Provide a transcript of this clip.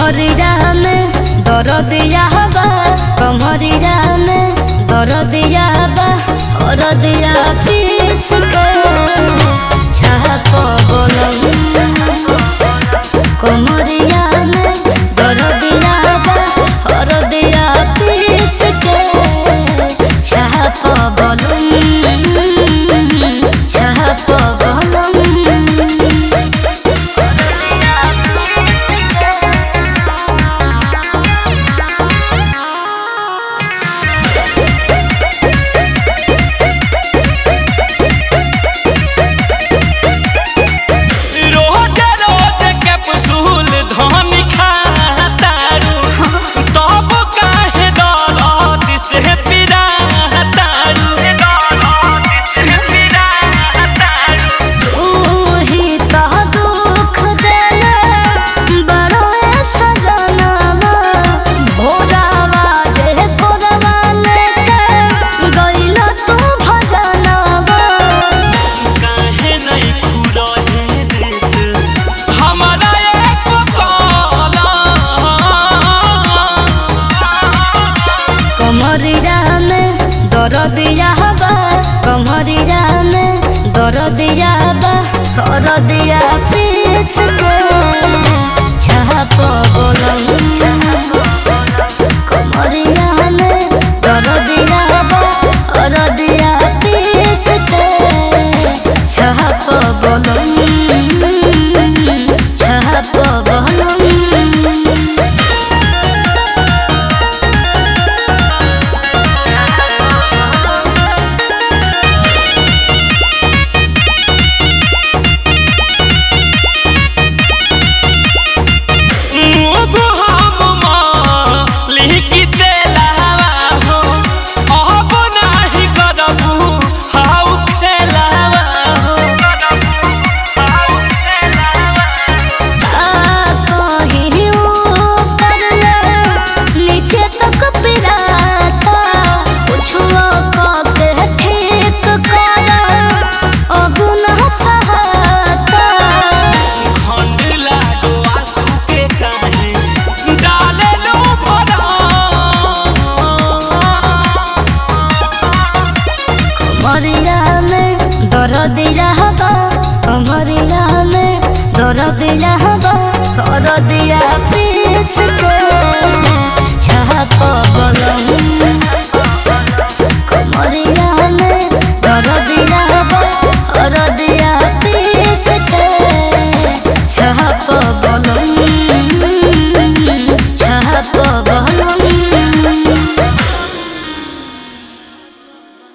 कमरिया में दरदिया बा, कमरिया में दरदिया बा, हरदिया पीस के छाप बोलम। कमरिया में दरदिया बा, हरदिया पीस के छाप बोलम, छाप बोलम। दरदिया बा, कमरिया में दरदिया बा, हरदिया पीस के छाप बोलम। कमरिया में दरदिया बा, हरदिया पीस के छाप बोलम, छाप बोलम। दरदिया बा, कमरिया में दरदिया बा, हरदिया पीस के छाप बोलम।